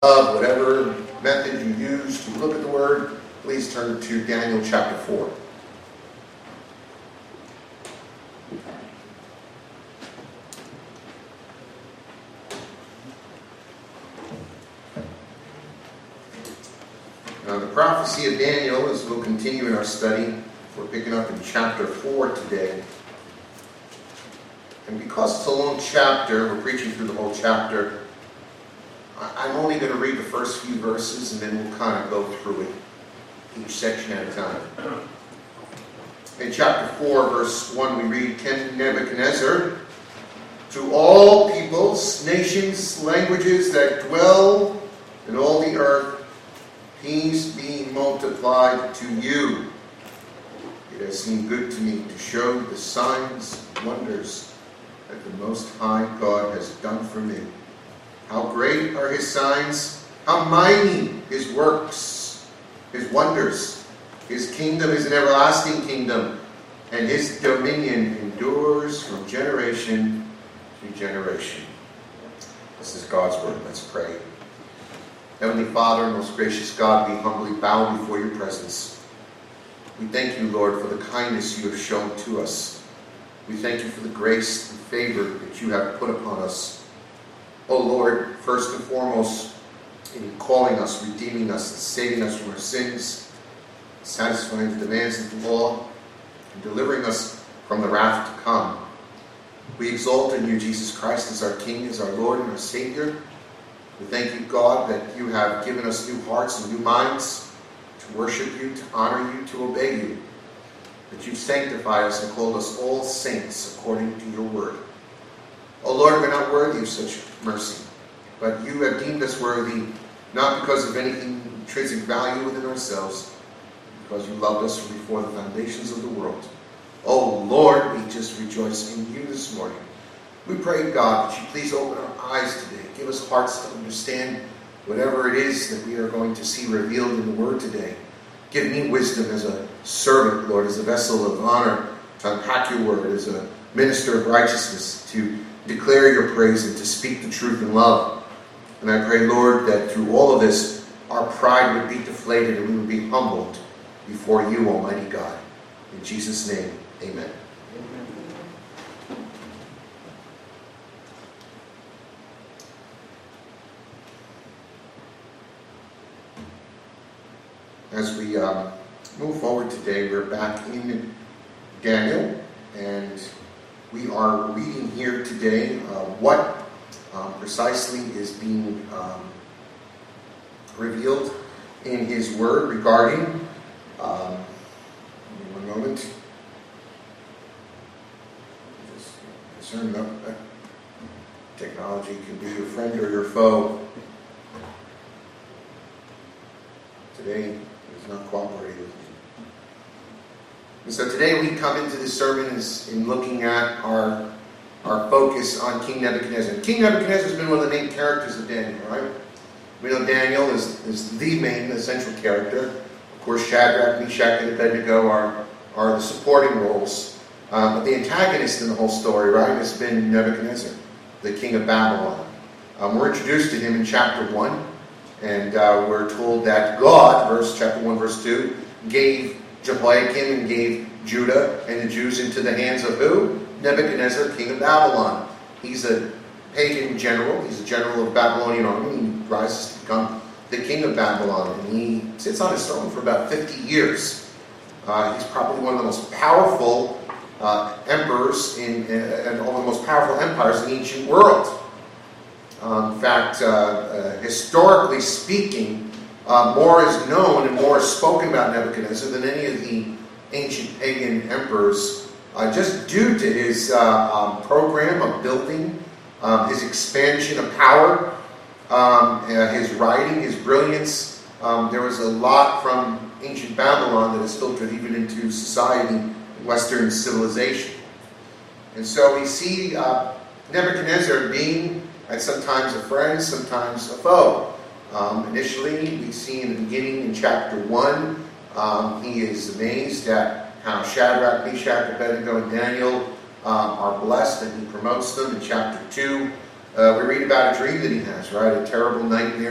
Whatever method you use to look at the word, please turn to Daniel chapter 4. Now, the prophecy of Daniel, as we'll continue in our study, we're picking up in chapter 4 today. And because it's a long chapter, we're preaching through the whole chapter, I'm only going to read the first few verses and then we'll kind of go through it, each section at a time. In chapter 4, verse 1, we read, King Nebuchadnezzar, to all peoples, nations, languages that dwell in all the earth, peace be multiplied to you. It has seemed good to me to show the signs and wonders that the Most High God has done for me. How great are his signs, how mighty his works, his wonders. His kingdom is an everlasting kingdom, and his dominion endures from generation to generation. This is God's word. Let's pray. Heavenly Father, most gracious God, we humbly bow before your presence. We thank you, Lord, for the kindness you have shown to us. We thank you for the grace and favor that you have put upon us. Oh Lord, first and foremost, in calling us, redeeming us, and saving us from our sins, satisfying the demands of the law, and delivering us from the wrath to come. We exalt in you, Jesus Christ, as our King, as our Lord and our Savior. We thank you, God, that you have given us new hearts and new minds to worship you, to honor you, to obey you. That you've sanctified us and called us all saints according to your word. Oh Lord, we're not worthy of such mercy, but you have deemed us worthy, not because of anything intrinsic value within ourselves, because you loved us from before the foundations of the world. Oh Lord, we just rejoice in you this morning. We pray, God, that you please open our eyes today. Give us hearts to understand whatever it is that we are going to see revealed in the word today. Give me wisdom as a servant, Lord, as a vessel of honor to unpack your word, as a minister of righteousness to declare your praise and to speak the truth in love. And I pray, Lord, that through all of this, our pride would be deflated and we would be humbled before you, Almighty God. In Jesus' name, amen. As we move forward today, we're back in Daniel, and we are reading here today what precisely is being revealed in his word regarding, one moment, just concerned that technology can be your friend or your foe. Today is not cooperating with me. And so today we come into this sermon in looking at our focus on King Nebuchadnezzar. King Nebuchadnezzar has been one of the main characters of Daniel, right? We know Daniel is the central character. Of course, Shadrach, Meshach, and Abednego are the supporting roles. But the antagonist in the whole story, right, has been Nebuchadnezzar, the king of Babylon. We're introduced to him in chapter 1, and we're told that God, chapter 1, verse 2, gave Jehoiakim and gave Judah and the Jews into the hands of who? Nebuchadnezzar, king of Babylon. He's a pagan general. He's a general of Babylonian army. He rises to become the king of Babylon. And he sits on his throne for about 50 years. He's probably one of the most powerful emperors and one of the most powerful empires in the ancient world. In fact, historically speaking, more is known and more is spoken about Nebuchadnezzar than any of the ancient pagan emperors, just due to his program of building, his expansion of power, his writing, his brilliance. There was a lot from ancient Babylon that has filtered even into society, Western civilization. And so we see Nebuchadnezzar being at sometimes a friend, sometimes a foe. Initially, we see in the beginning in chapter 1, he is amazed at how Shadrach, Meshach, Abednego, and Daniel are blessed, and he promotes them. In chapter 2, we read about a dream that he has, right? A terrible nightmare.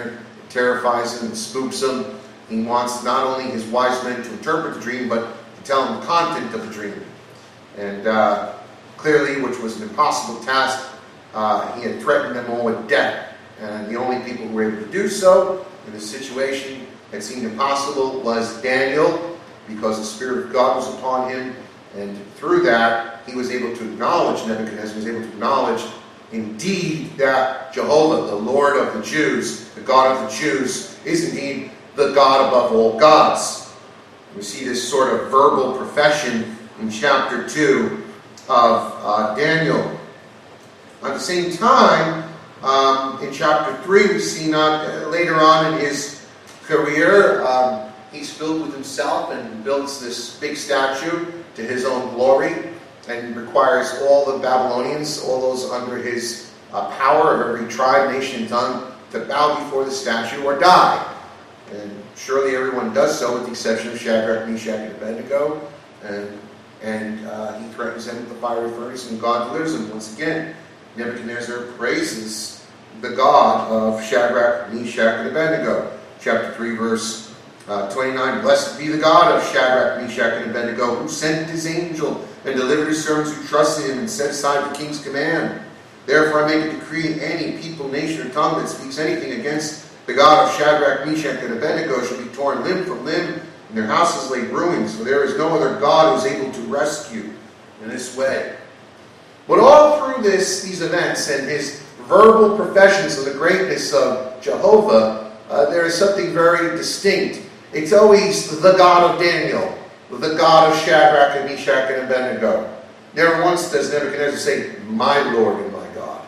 terrifies him and spooks him. He wants not only his wise men to interpret the dream, but to tell him the content of the dream. And clearly, which was an impossible task, he had threatened them all with death. And the only people who were able to do so in this situation that seemed impossible was Daniel, because the Spirit of God was upon him. And through that, he was able to acknowledge, Nebuchadnezzar was able to acknowledge, indeed, that Jehovah, the Lord of the Jews, the God of the Jews, is indeed the God above all gods. We see this sort of verbal profession in chapter 2 of Daniel. At the same time, in chapter 3, we see later on in his career, he's filled with himself and builds this big statue to his own glory, and requires all the Babylonians, all those under his power of every tribe, nation, and tongue, to bow before the statue or die. And surely everyone does so, with the exception of Shadrach, Meshach, and Abednego. And he threatens them with the fiery furnace, and God delivers them. Once again, Nebuchadnezzar praises the God of Shadrach, Meshach, and Abednego. Chapter 3, verse 29, Blessed be the God of Shadrach, Meshach, and Abednego, who sent his angel and delivered his servants who trusted him and set aside the king's command. Therefore I make a decree, any people, nation, or tongue that speaks anything against the God of Shadrach, Meshach, and Abednego shall be torn limb from limb, and their houses laid ruins, for there is no other God who is able to rescue in this way. But all through these events and his verbal professions of the greatness of Jehovah, there is something very distinct. It's always the God of Daniel, the God of Shadrach and Meshach and Abednego. Never once does Nebuchadnezzar say, my Lord and my God.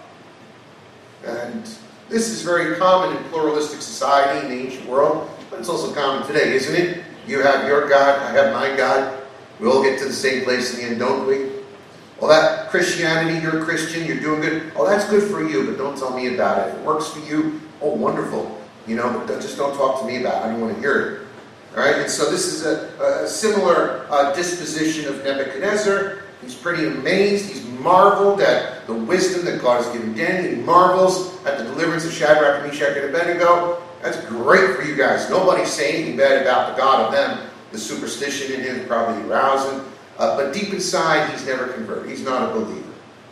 And this is very common in pluralistic society in the ancient world, but it's also common today, isn't it? You have your God, I have my God. We all get to the same place in the end, don't we? Well, that Christianity, you're a Christian, you're doing good. Oh, that's good for you, but don't tell me about it. If it works for you, oh, wonderful. But just don't talk to me about it. I don't want to hear it. All right, and so this is a similar disposition of Nebuchadnezzar. He's pretty amazed. He's marveled at the wisdom that God has given Daniel. He marvels at the deliverance of Shadrach, Meshach, and Abednego. That's great for you guys. Nobody's saying anything bad about the God of them. The superstition in him is probably arousing. But deep inside, he's never converted. He's not a believer.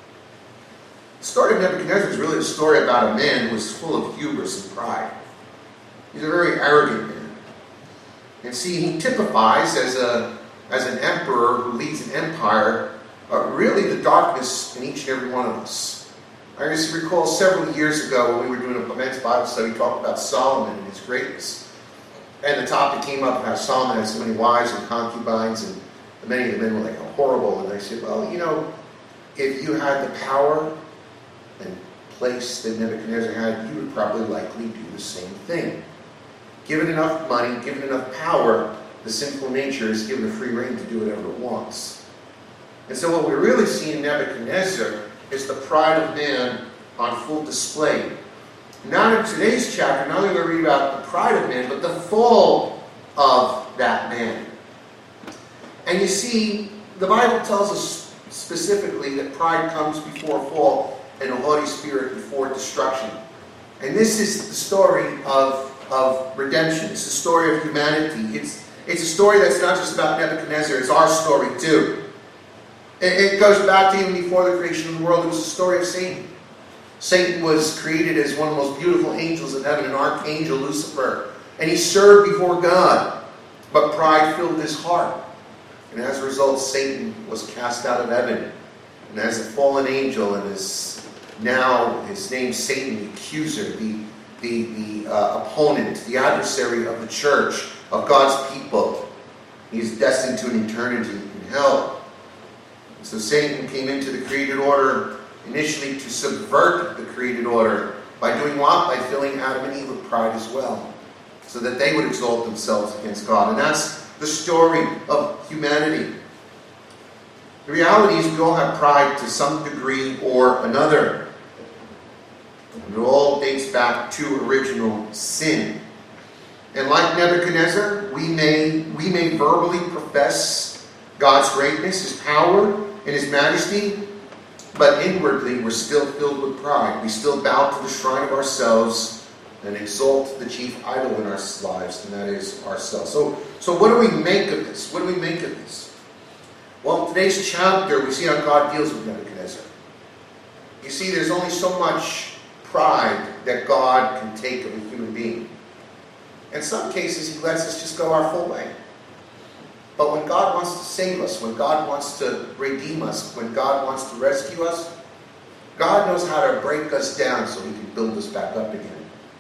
The story of Nebuchadnezzar is really a story about a man who is full of hubris and pride. He's a very arrogant man. And see, he typifies as an emperor who leads an empire, really the darkness in each and every one of us. I just recall several years ago when we were doing a men's Bible study, we talked about Solomon and his greatness. And the topic came up of how Solomon had so many wives and concubines, and many of the men were like, oh, horrible. And I said, well, if you had the power and place that Nebuchadnezzar had, you would probably likely do the same thing. Given enough money, given enough power, the sinful nature is given a free rein to do whatever it wants. And so what we really see in Nebuchadnezzar is the pride of man on full display. Not in today's chapter, not only do we read about the pride of man, but the fall of that man. And you see, the Bible tells us specifically that pride comes before fall and a haughty spirit before destruction. And this is the story of redemption. It's the story of humanity. It's a story that's not just about Nebuchadnezzar. It's our story too. It goes back to even before the creation of the world. It was the story of Satan. Satan was created as one of the most beautiful angels in heaven, an archangel, Lucifer. And he served before God. But pride filled his heart. And as a result, Satan was cast out of heaven. And as a fallen angel, and is now his name Satan, the accuser, the opponent, the adversary of the church, of God's people. He's destined to an eternity in hell. And so Satan came into the created order initially to subvert the created order. By doing what? By filling Adam and Eve with pride as well, so that they would exalt themselves against God. And that's the story of humanity. The reality is we all have pride to some degree or another. And it all dates back to original sin. And like Nebuchadnezzar, we may verbally profess God's greatness, His power, and His majesty, but inwardly we're still filled with pride. We still bow to the shrine of ourselves and exalt the chief idol in our lives, and that is ourselves. So what do we make of this? What do we make of this? Well, in today's chapter, we see how God deals with Nebuchadnezzar. You see, there's only so much pride that God can take of a human being. In some cases, he lets us just go our full way. But when God wants to save us, when God wants to redeem us, when God wants to rescue us, God knows how to break us down so he can build us back up again.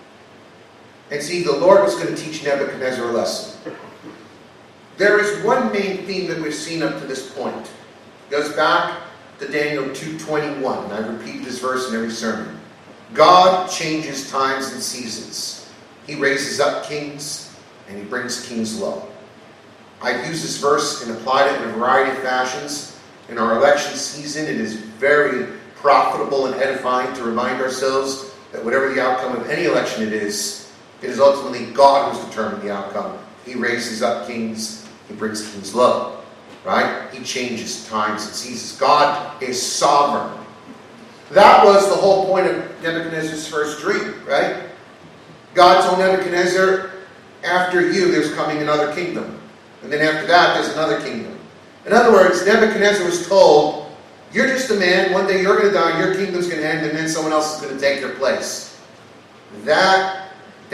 And see, the Lord was going to teach Nebuchadnezzar a lesson. There is one main theme that we've seen up to this point. It goes back to Daniel 2:21, and I repeat this verse in every sermon. God changes times and seasons. He raises up kings, and he brings kings low. I've used this verse and applied it in a variety of fashions. In our election season, it is very profitable and edifying to remind ourselves that whatever the outcome of any election it is ultimately God who's determined the outcome. He raises up kings, he brings kings low. Right? He changes times and seasons. God is sovereign. That was the whole point of Nebuchadnezzar's first dream, right? God told Nebuchadnezzar, after you there's coming another kingdom. And then after that there's another kingdom. In other words, Nebuchadnezzar was told, you're just a man, one day you're going to die, your kingdom's going to end, and then someone else is going to take your place. That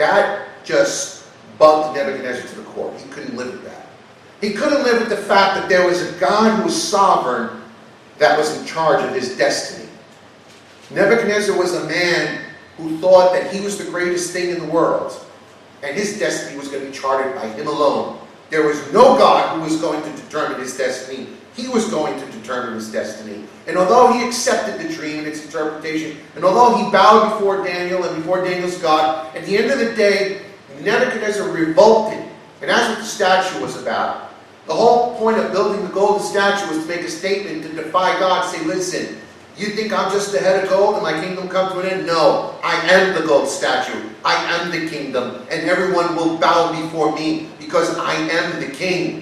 just bugged Nebuchadnezzar to the core. He couldn't live with that. He couldn't live with the fact that there was a God who was sovereign that was in charge of his destiny. Nebuchadnezzar was a man who thought that he was the greatest thing in the world, and his destiny was going to be charted by him alone. There was no God who was going to determine his destiny. He was going to determine his destiny. And although he accepted the dream and its interpretation, and although he bowed before Daniel and before Daniel's God, at the end of the day, Nebuchadnezzar revolted. And that's what the statue was about. The whole point of building the golden statue was to make a statement, to defy God, say, listen, you think I'm just a head of gold and my kingdom come to an end? No, I am the gold statue. I am the kingdom, and everyone will bow before me because I am the king.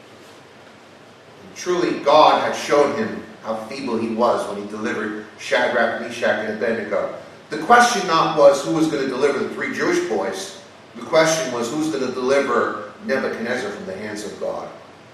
And truly, God had shown him how feeble he was when he delivered Shadrach, Meshach, and Abednego. The question not was who was going to deliver the 3 Jewish boys. The question was who's going to deliver Nebuchadnezzar from the hands of God.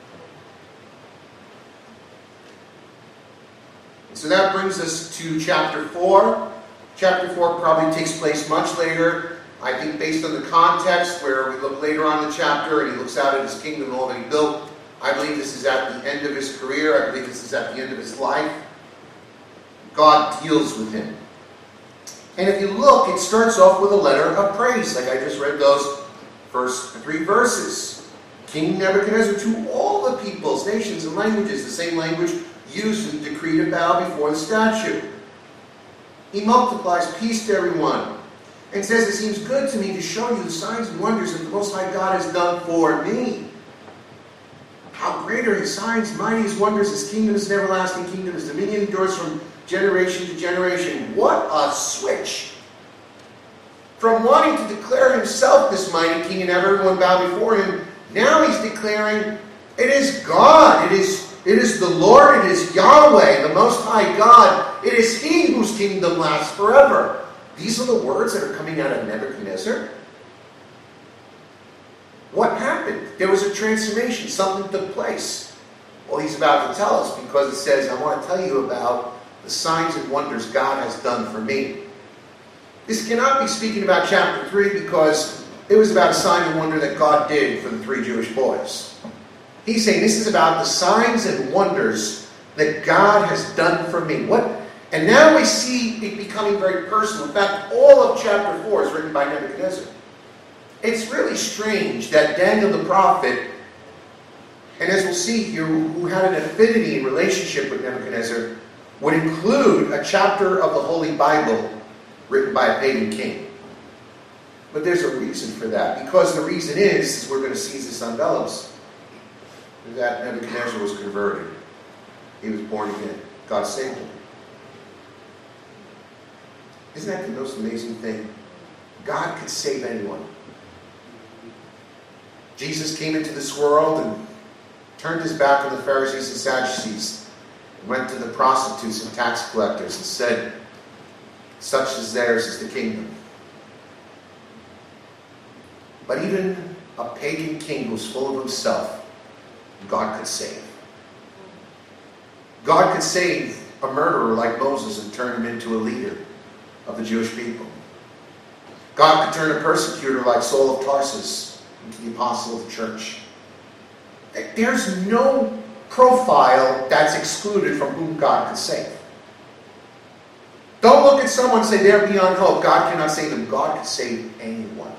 So that brings us to chapter 4. Chapter 4 probably takes place much later. I think based on the context where we look later on in the chapter and he looks out at his kingdom and all that he built, I believe this is at the end of his career. I believe this is at the end of his life. God deals with him. And if you look, it starts off with a letter of praise, like I just read those first 3 verses. King Nebuchadnezzar to all the peoples, nations, and languages, the same language used in the decree to bow before the statue. He multiplies peace to everyone and says, it seems good to me to show you the signs and wonders that the Most High God has done for me. How great are his signs, mighty his wonders, his kingdom is an everlasting kingdom, his dominion endures from generation to generation. What a switch! From wanting to declare himself this mighty king and have everyone bow before him, now he's declaring, it is God, it is the Lord, it is Yahweh, the Most High God. It is he whose kingdom lasts forever. These are the words that are coming out of Nebuchadnezzar. What happened? There was a transformation. Something took place. Well, he's about to tell us because it says, I want to tell you about the signs and wonders God has done for me. This cannot be speaking about chapter 3 because it was about a sign and wonder that God did for the 3 Jewish boys. He's saying this is about the signs and wonders that God has done for me. And now we see it becoming very personal. In fact, all of chapter 4 is written by Nebuchadnezzar. It's really strange that Daniel the prophet, and as we'll see here, who had an affinity and relationship with Nebuchadnezzar, would include a chapter of the Holy Bible written by a pagan king. But there's a reason for that. Because the reason is we're going to see this on Delos, that Nebuchadnezzar was converted. He was born again. God saved him. Isn't that the most amazing thing? God could save anyone. Jesus came into this world and turned his back on the Pharisees and Sadducees, and went to the prostitutes and tax collectors and said, such as theirs is the kingdom. But even a pagan king who was full of himself, God could save. God could save a murderer like Moses and turn him into a leader of the Jewish people. God could turn a persecutor like Saul of Tarsus into the apostle of the church. There's no profile that's excluded from whom God could save. Don't look at someone and say they're beyond hope. God cannot save them. God can save anyone.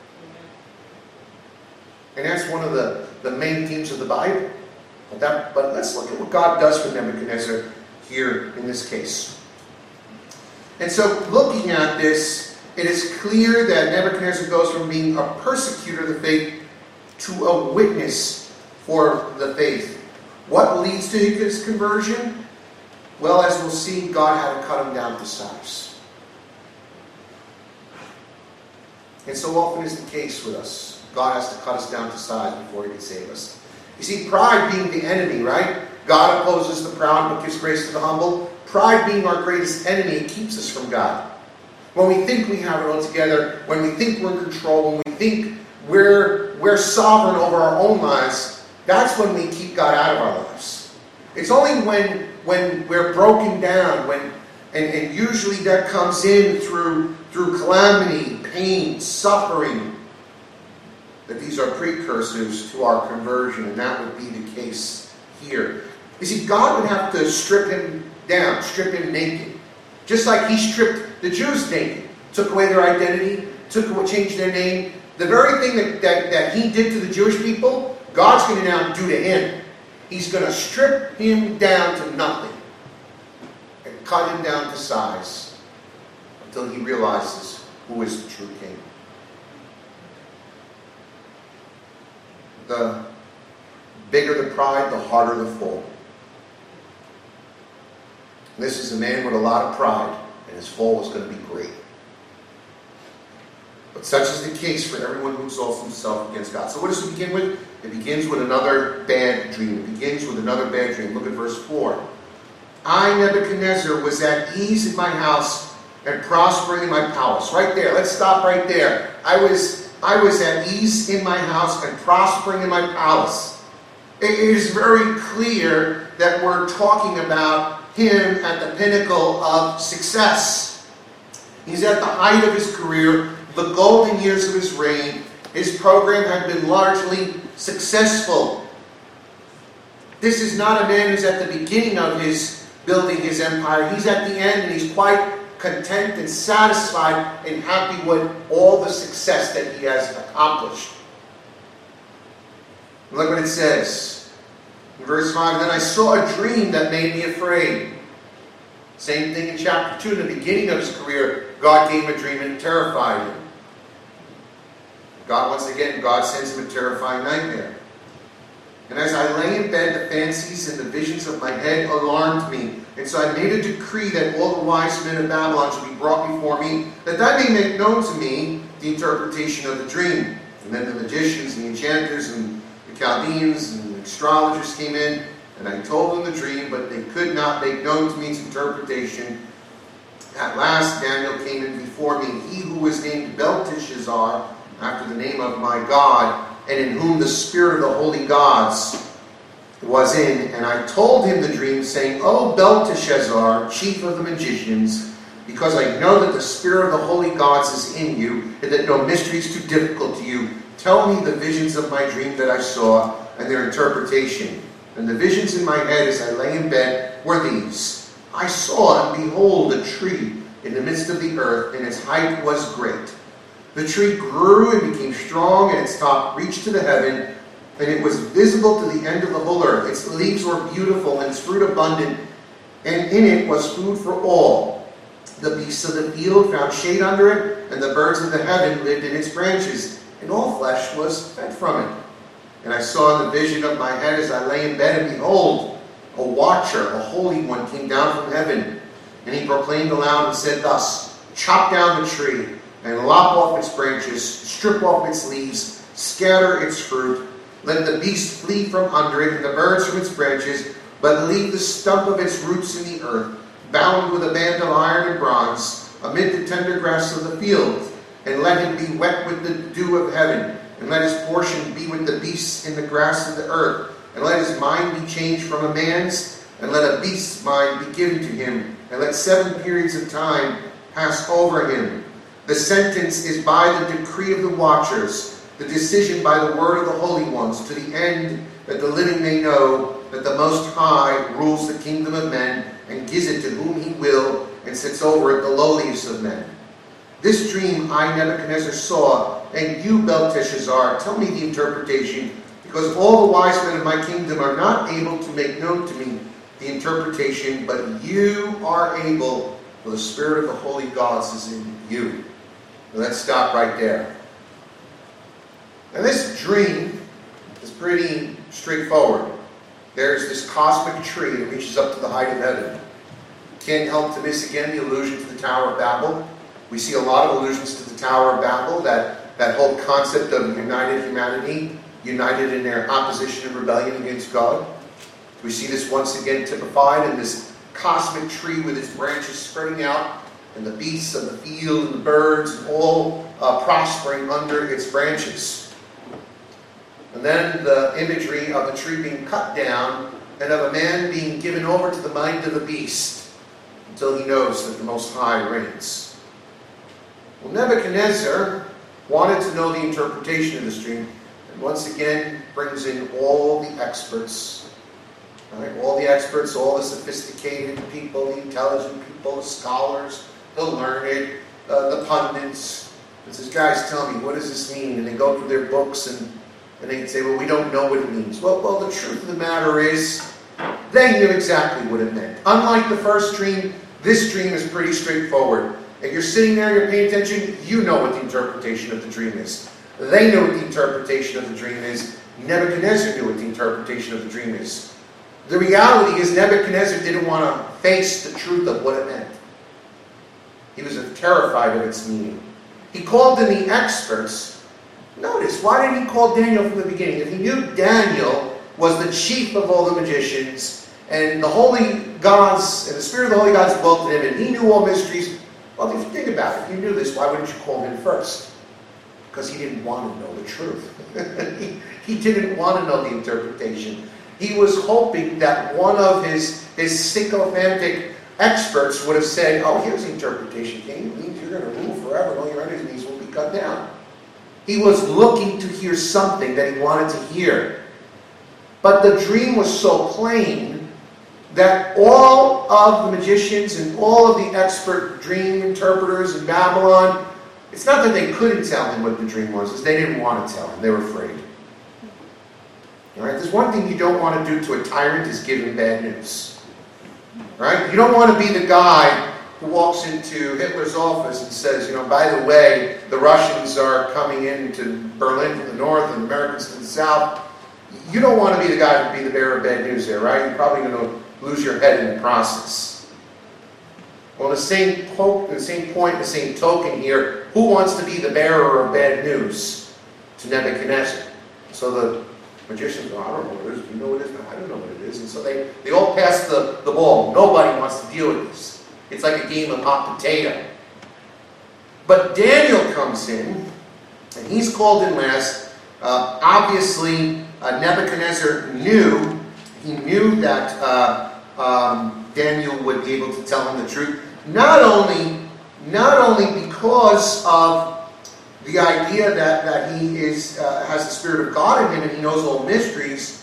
And that's one of the main themes of the Bible. But let's look at what God does for Nebuchadnezzar here in this case. And so looking at this, it is clear that Nebuchadnezzar goes from being a persecutor of the faith to a witness for the faith. What leads to his conversion? Well, as we'll see, God had to cut him down to size. And so often is the case with us. God has to cut us down to size before he can save us. You see, pride being the enemy, right? God opposes the proud but gives grace to the humble. Pride being our greatest enemy keeps us from God. When we think we have it all together, when we think we're in control, when we think we're sovereign over our own lives, that's when we keep God out of our lives. It's only when we're broken down, and usually that comes in through calamity, pain, suffering, that these are precursors to our conversion, and that would be the case here. You see, God would have to strip him down, strip him naked. Just like he stripped the Jews naked, took away their identity, changed their name. The very thing that he did to the Jewish people, God's going to now do to him. He's going to strip him down to nothing and cut him down to size until he realizes who is the true king. The bigger the pride, the harder the fall. This is a man with a lot of pride, and his fall was going to be great. But such is the case for everyone who exalts himself against God. So what does it begin with? It begins with another bad dream. It begins with another bad dream. Look at verse 4. I, Nebuchadnezzar, was at ease in my house and prospering in my palace. Right there. Let's stop right there. I was at ease in my house and prospering in my palace. It is very clear that we're talking about him at the pinnacle of success. He's at the height of his career, the golden years of his reign. His program had been largely successful. This is not a man who's at the beginning of his building his empire. He's at the end, and he's quite content and satisfied and happy with all the success that he has accomplished. Look what it says. In verse 5, then I saw a dream that made me afraid. Same thing in chapter 2. In the beginning of his career, God gave him a dream and terrified him. God sends him a terrifying nightmare. And as I lay in bed, the fancies and the visions of my head alarmed me. And so I made a decree that all the wise men of Babylon should be brought before me, that I may make known to me the interpretation of the dream. And then the magicians, and the enchanters, and the Chaldeans, and the astrologers came in, and I told them the dream, but they could not make known to me its interpretation. At last Daniel came in before me, he who was named Belteshazzar, after the name of my God, and in whom the spirit of the holy gods was in. And I told him the dream, saying, O Belteshazzar, chief of the magicians, because I know that the spirit of the holy gods is in you, and that no mystery is too difficult to you, tell me the visions of my dream that I saw, and their interpretation. And the visions in my head as I lay in bed were these. I saw, and behold, a tree in the midst of the earth, and its height was great. The tree grew and became strong, and its top reached to the heaven, and it was visible to the end of the whole earth. Its leaves were beautiful, and its fruit abundant, and in it was food for all. The beasts of the field found shade under it, and the birds of the heaven lived in its branches, and all flesh was fed from it. And I saw in the vision of my head as I lay in bed, and behold, a watcher, a holy one, came down from heaven. And he proclaimed aloud and said thus, chop down the tree, and lop off its branches, strip off its leaves, scatter its fruit. Let the beast flee from under it, and the birds from its branches, but leave the stump of its roots in the earth, bound with a band of iron and bronze, amid the tender grass of the field. and let him be wet with the dew of heaven, and let his portion be with the beasts in the grass of the earth, and let his mind be changed from a man's, and let a beast's mind be given to him, and let 7 periods of time pass over him. The sentence is by the decree of the watchers, the decision by the word of the holy ones, to the end that the living may know that the Most High rules the kingdom of men, and gives it to whom he will, and sits over it the lowliest of men. This dream I, Nebuchadnezzar, saw, and you, Belteshazzar, tell me the interpretation, because all the wise men of my kingdom are not able to make known to me the interpretation, but you are able, for the spirit of the holy gods is in you. Now let's stop right there. Now this dream is pretty straightforward. There's this cosmic tree that reaches up to the height of heaven. Can't help to miss again the allusion to the Tower of Babel. We see a lot of allusions to the Tower of Babel, that whole concept of united humanity, united in their opposition and rebellion against God. We see this once again typified in this cosmic tree with its branches spreading out, and the beasts of the field and the birds all prospering under its branches. And then the imagery of the tree being cut down, and of a man being given over to the mind of the beast, until he knows that the Most High reigns. Well, Nebuchadnezzar wanted to know the interpretation of this dream, and once again brings in all the experts. Right? All the experts, all the sophisticated people, the intelligent people, the scholars, the learned, the pundits. And says, guys, tell me, what does this mean? And they go through their books and they say, well, we don't know what it means. Well, the truth of the matter is, they knew exactly what it meant. Unlike the first dream, this dream is pretty straightforward. If you're sitting there, you're paying attention, you know what the interpretation of the dream is. They know what the interpretation of the dream is. Nebuchadnezzar knew what the interpretation of the dream is. The reality is Nebuchadnezzar didn't want to face the truth of what it meant. He was terrified of its meaning. He called in the experts. Notice, why did he call Daniel from the beginning? If he knew Daniel was the chief of all the magicians, and the holy gods, and the spirit of the holy gods dwelt in him, and he knew all mysteries, well, if you think about it, if you knew this, why wouldn't you call him first? Because he didn't want to know the truth. he didn't want to know the interpretation. He was hoping that one of his sycophantic experts would have said, oh, here's the interpretation, king. It means you're going to rule forever, and all your enemies will be cut down. He was looking to hear something that he wanted to hear. But the dream was so plain that all of the magicians and all of the expert dream interpreters in Babylon, it's not that they couldn't tell him what the dream was, it's they didn't want to tell him. They were afraid. All right? There's one thing you don't want to do to a tyrant is give him bad news. Right? You don't want to be the guy who walks into Hitler's office and says, by the way, the Russians are coming into Berlin from the north and the Americans to the south. You don't want to be the guy who would be the bearer of bad news there, right? You're probably going to lose your head in the process. Well, the same point, the same token here, who wants to be the bearer of bad news to Nebuchadnezzar? So the magicians go, I don't know what it is. You know what it is? No, I don't know what it is. And so they all pass the ball. Nobody wants to deal with this. It's like a game of hot potato. But Daniel comes in, and he's called in last. Obviously, Nebuchadnezzar knew that Daniel would be able to tell him the truth. Not only because of the idea that he has the Spirit of God in him and he knows all mysteries,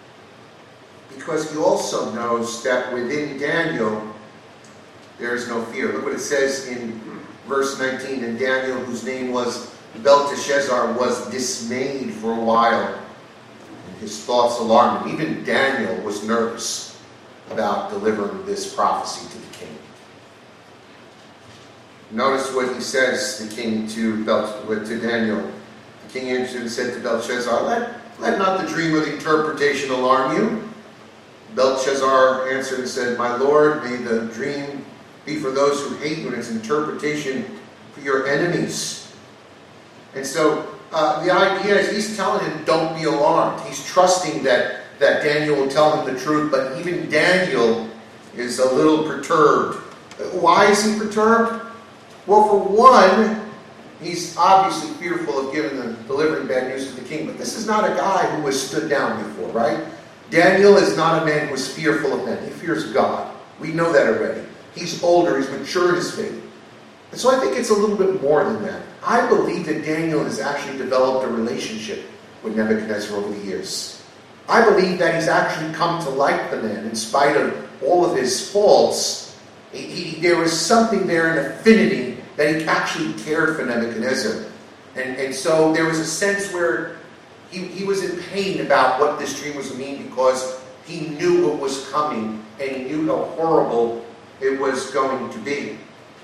because he also knows that within Daniel there is no fear. Look what it says in verse 19. And Daniel, whose name was Belteshazzar, was dismayed for a while, and his thoughts alarmed him. Even Daniel was nervous about delivering this prophecy to the king. Notice what he says, the king to Daniel. The king answered and said to Belshazzar, let not the dream or the interpretation alarm you. Belshazzar answered and said, my lord, may the dream be for those who hate you, and its interpretation for your enemies. And so the idea is he's telling him, don't be alarmed. He's trusting that Daniel will tell him the truth, but even Daniel is a little perturbed. Why is he perturbed? Well, for one, He's obviously fearful of delivering bad news to the king, but this is not a guy who has stood down before, right? Daniel is not a man who is fearful of men. He fears God. We know that already. He's older. He's mature in his faith. And so I think it's a little bit more than that. I believe that Daniel has actually developed a relationship with Nebuchadnezzar over the years. I believe that he's actually come to like the man in spite of all of his faults. There was something there, an affinity, that he actually cared for Nebuchadnezzar. And so there was a sense where he was in pain about what this dream was to mean, because he knew what was coming and he knew how horrible it was going to be.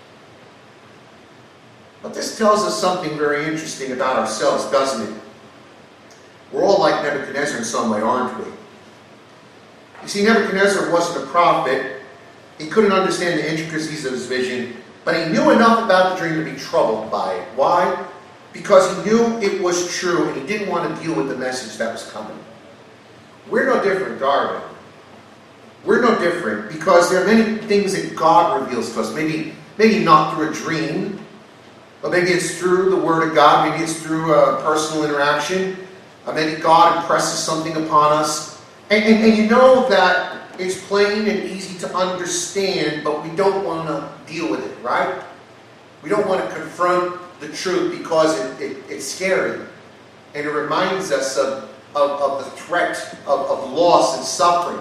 But this tells us something very interesting about ourselves, doesn't it? We're all like Nebuchadnezzar in some way, aren't we? You see, Nebuchadnezzar wasn't a prophet. He couldn't understand the intricacies of his vision, but he knew enough about the dream to be troubled by it. Why? Because he knew it was true, and he didn't want to deal with the message that was coming. We're no different, are we? We're no different, because there are many things that God reveals to us. Maybe not through a dream, but maybe it's through the Word of God. Maybe it's through a personal interaction. Maybe God impresses something upon us. And you know that it's plain and easy to understand, but we don't want to deal with it, right? We don't want to confront the truth because it's scary. And it reminds us of the threat of loss and suffering.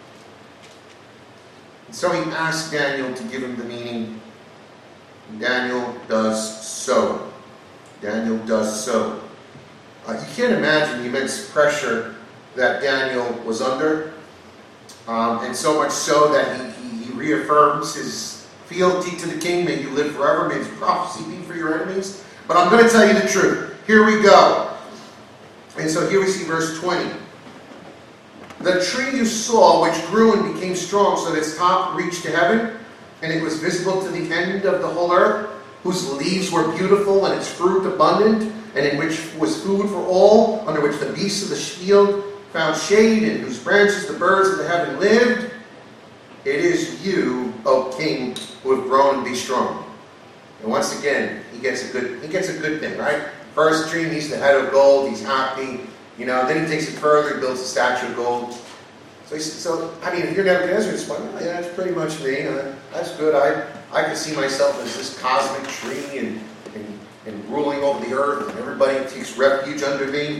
And so he asked Daniel to give him the meaning. And Daniel does so. Daniel does so. You can't imagine the immense pressure that Daniel was under. And so much so that he reaffirms his fealty to the king. May you live forever. May his prophecy be for your enemies. But I'm going to tell you the truth. Here we go. And so here we see verse 20. The tree you saw, which grew and became strong, so that its top reached to heaven, and it was visible to the end of the whole earth, whose leaves were beautiful and its fruit abundant, and in which was food for all, under which the beasts of the field found shade, and whose branches the birds of the heaven lived. It is you, O king, who have grown and be strong. And once again, he gets a good thing, right? First dream, he's the head of gold, he's happy. Then he takes it further, he builds a statue of gold. So if you're Nebuchadnezzar, it's like, oh, yeah, that's pretty much me. That's good. I can see myself as this cosmic tree and ruling over the earth, and everybody takes refuge under me.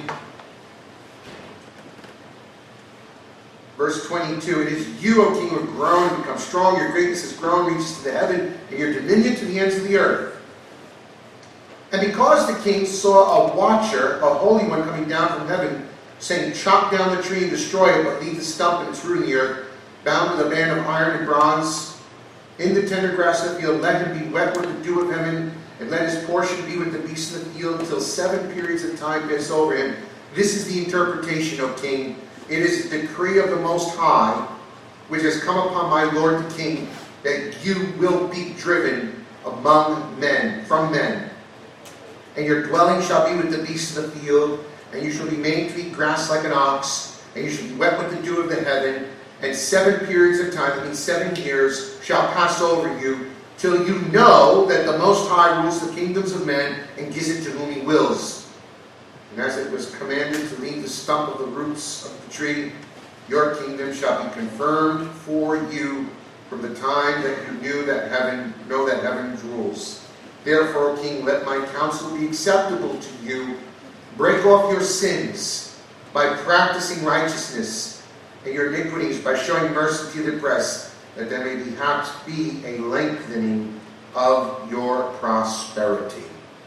Verse 22, it is you, O king, who have grown and become strong. Your greatness has grown, reaches to the heaven, and your dominion to the ends of the earth. And because the king saw a watcher, a holy one, coming down from heaven, saying, chop down the tree and destroy it, but leave the stump and its root in the earth, bound with a band of iron and bronze, in the tender grass of the field, let him be wet with the dew of heaven, and let his portion be with the beasts of the field, until 7 periods of time pass over him. This is the interpretation, O king. It is the decree of the Most High, which has come upon my lord the king, that you will be driven among men, from men. And your dwelling shall be with the beasts of the field, and you shall be made to eat grass like an ox, and you shall be wet with the dew of the heaven, and 7 periods of time, that means 7 years, shall pass over you, till you know that the Most High rules the kingdoms of men, and gives it to whom he wills. And as it was commanded to leave the stump of the roots of the tree, your kingdom shall be confirmed for you from the time that you know that heaven rules. Therefore, O king, let my counsel be acceptable to you. Break off your sins by practicing righteousness, and your iniquities by showing mercy to the oppressed, that there may perhaps be a lengthening of your prosperity.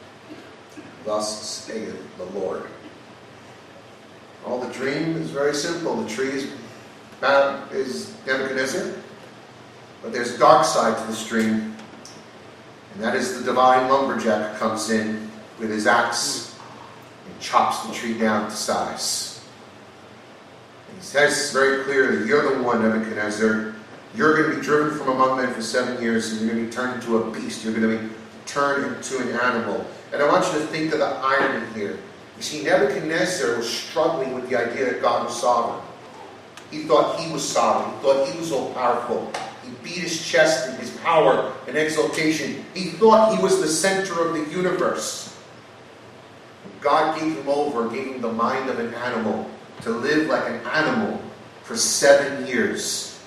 Thus saith the Lord. All the dream is very simple. The tree is Nebuchadnezzar, but there's a dark side to this dream. And that is the divine lumberjack who comes in with his axe and chops the tree down to size. And he says very clearly, you're the one, Nebuchadnezzar. You're going to be driven from among men for 7 years, and you're going to be turned into a beast. You're going to be turned into an animal. And I want you to think of the irony here. You see, Nebuchadnezzar was struggling with the idea that God was sovereign. He thought he was sovereign. He thought he was all-powerful. He beat his chest in his power and exaltation. He thought he was the center of the universe. God gave him over, gave him the mind of an animal, to live like an animal for 7 years.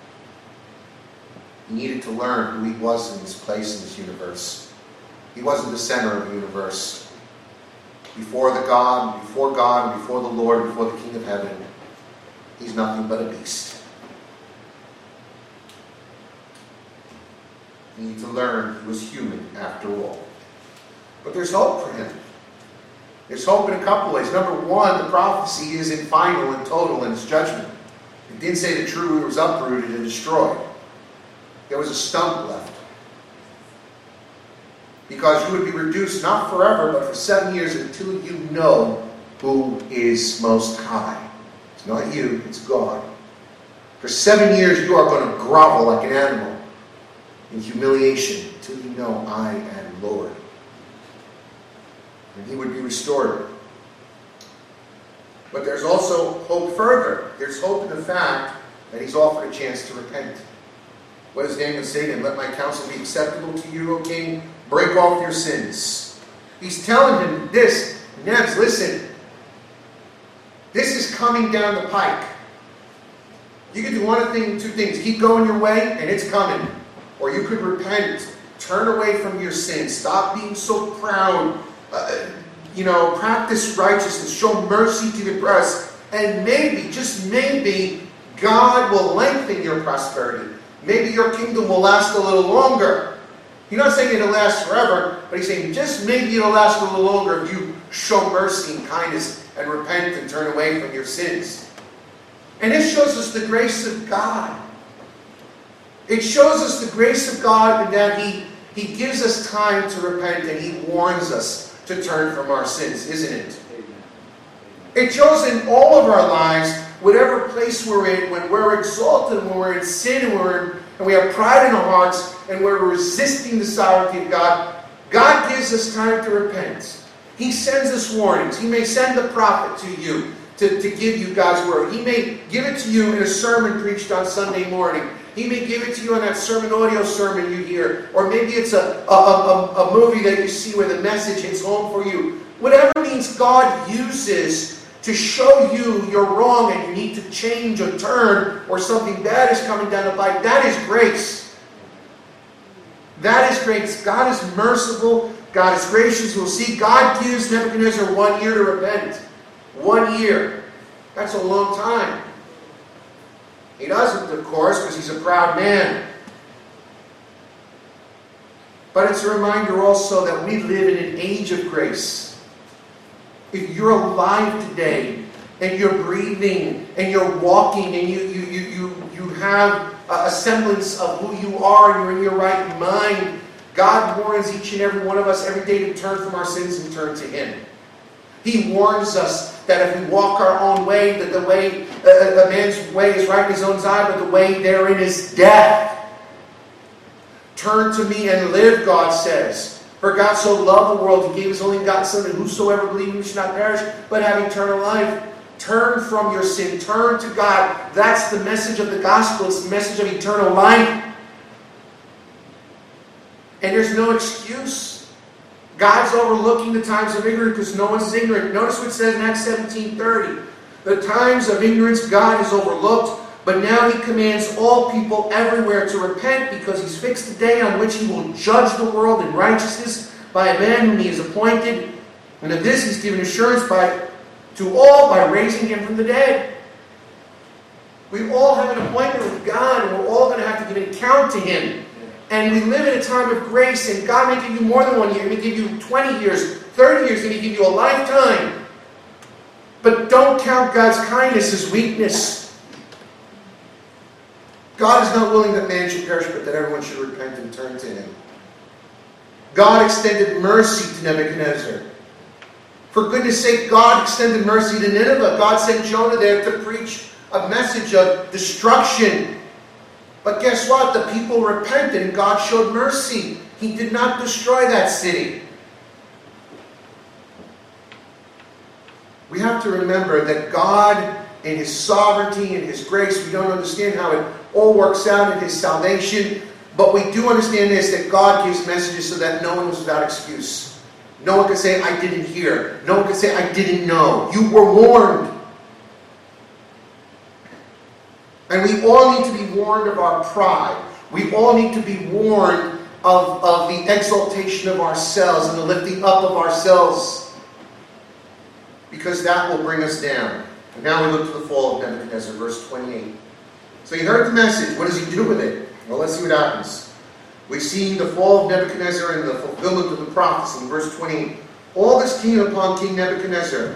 He needed to learn who he was in his place in this universe. He wasn't the center of the universe. Before God, and before the Lord, before the King of Heaven, he's nothing but a beast. You need to learn he was human after all. But there's hope for him. There's hope in a couple ways. Number one, the prophecy isn't final and total in its judgment. It didn't say the true root was uprooted and destroyed. There was a stump left. Because you would be reduced not forever, but for 7 years until you know who is most high. It's not you, it's God. For 7 years you are going to grovel like an animal in humiliation until you know I am Lord. And he would be restored. But there's also hope further. There's hope in the fact that he's offered a chance to repent. What does Daniel say to him? Let my counsel be acceptable to you, O king. Break off your sins. He's telling him this. Nebs, listen. This is coming down the pike. You can do one of two things. Keep going your way, and it's coming. Or you could repent. Turn away from your sins. Stop being so proud. Practice righteousness. Show mercy to the oppressed. And maybe, just maybe, God will lengthen your prosperity. Maybe your kingdom will last a little longer. He's not saying it'll last forever, but he's saying just maybe it'll last a little longer if you show mercy and kindness and repent and turn away from your sins. And this shows us the grace of God. It shows us the grace of God in that He gives us time to repent and He warns us to turn from our sins, isn't it? It shows in all of our lives, whatever place we're in, when we're exalted, when we're in sin, and we have pride in our hearts, and we're resisting the sovereignty of God, God gives us time to repent. He sends us warnings. He may send the prophet to you to give you God's word. He may give it to you in a sermon preached on Sunday morning. He may give it to you on that sermon audio sermon you hear. Or maybe it's a movie that you see where the message hits home for you. Whatever means God uses to show you you're wrong and you need to change or turn, or something bad is coming down the pipe, that is grace. That is grace. God is merciful. God is gracious. We'll see God gives Nebuchadnezzar 1 year to repent. 1 year. That's a long time. He doesn't, of course, because he's a proud man. But it's a reminder also that we live in an age of grace. If you're alive today, and you're breathing, and you're walking, and you have a semblance of who you are, and you're in your right mind, God warns each and every one of us every day to turn from our sins and turn to Him. He warns us that if we walk our own way, that the way a man's way is right in his own eye, but the way therein is death. Turn to me and live, God says. For God so loved the world, He gave His only begotten Son, that whosoever believes in Him should not perish, but have eternal life. Turn from your sin. Turn to God. That's the message of the gospel. It's the message of eternal life. And there's no excuse. God's overlooking the times of ignorance because no one's ignorant. Notice what it says in Acts 17:30. The times of ignorance God has overlooked, but now He commands all people everywhere to repent, because He's fixed the day on which He will judge the world in righteousness by a man whom He has appointed. And of this He's given assurance to all by raising Him from the dead. We all have an appointment with God, and we're all going to have to give an account to Him. And we live in a time of grace, and God may give you more than 1 year. He may give you 20 years, 30 years, He may give you a lifetime. But don't count God's kindness as weakness. God is not willing that man should perish, but that everyone should repent and turn to Him. God extended mercy to Nebuchadnezzar. For goodness sake, God extended mercy to Nineveh. God sent Jonah there to preach a message of destruction. But guess what? The people repented and God showed mercy. He did not destroy that city. We have to remember that God, in His sovereignty and His grace, we don't understand how it all works out in His salvation, but we do understand this, that God gives messages so that no one is without excuse. No one can say, I didn't hear. No one can say, I didn't know. You were warned. And we all need to be warned of our pride. We all need to be warned of the exaltation of ourselves and the lifting up of ourselves. Because that will bring us down. And now we look to the fall of Nebuchadnezzar, verse 28. So you heard the message. What does he do with it? Well, let's see what happens. We've seen the fall of Nebuchadnezzar and the fulfillment of the prophecy in verse 28. All this came upon King Nebuchadnezzar.